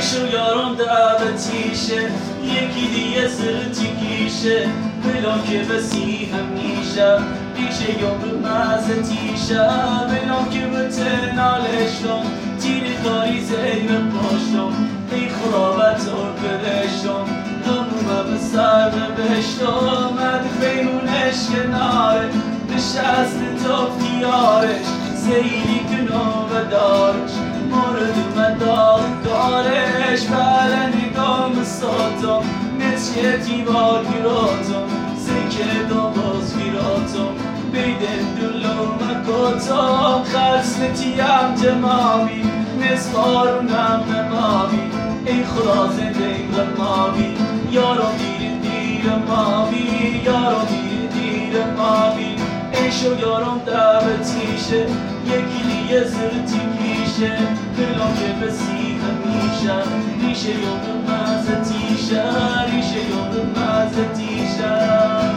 شو یارم دعوتیشه یکی دیگه زرتی کیشه بلان که بسی همیشه ریشه یا به مزتیشه بلان که به تنالشم تیر کاری زیر پاشم ای خرابت رو برشم همومه به سر بشتم مد بیرونش کناره نشست تافتیارش زیلی کنو و دارش مورد من دارش بله نگام ساتم نسیه دیوار گیراتم زکه داماز گیراتم بیدن دلو مکاتم خرسنتیم تمامی نسخارونم نمامی ای خدا زنده غمامی یارم دیر مامی یارم دیر مامی ای شو یارم دعوتیشه یکی دیگه زرتی کیشه دلم که بسی همیشه ریشه یادم مزتیشه ریشه یادم مزتیشه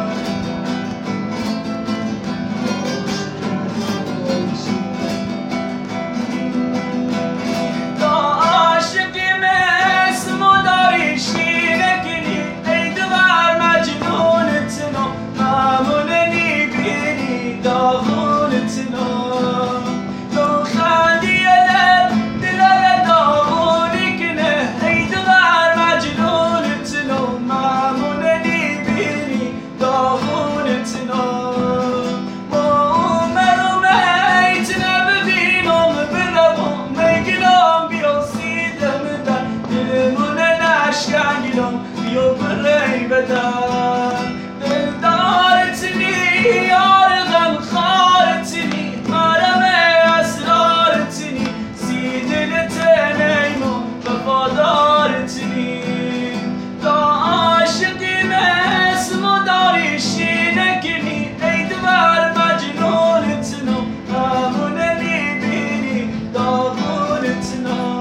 بیا بری بدن دلدارتنی یار غم خارتنی مرم اسرارتنی سی دلت نیمون وفادارتنی تا عاشقی مثل ما داریشی نکنی ای دوبر مجنونتنو همونه میبینی داغونتنو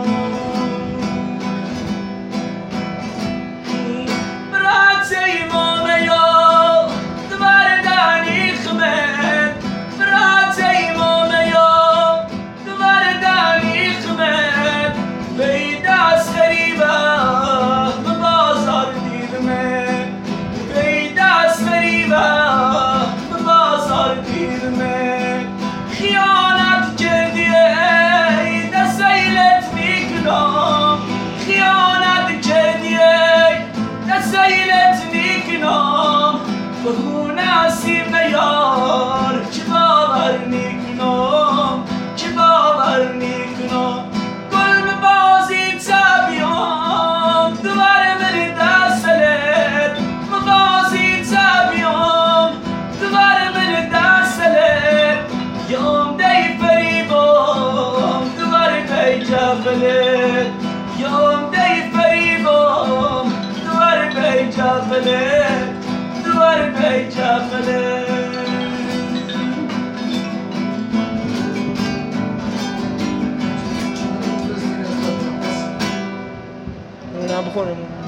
خیانت کردی ای دستیلت میکنم خیانت کردی ای دستیلت میکنم بهونه سیم یار که باور میکنم که باور میکنم گل به بازی تبیام دوباره بری دستلت بازی تبیام دوباره بری دستلت یام دی فریبام دوباره بی جفلت یام دی فریبام دوباره بی جفلت دوباره بی جفلت نه بخورم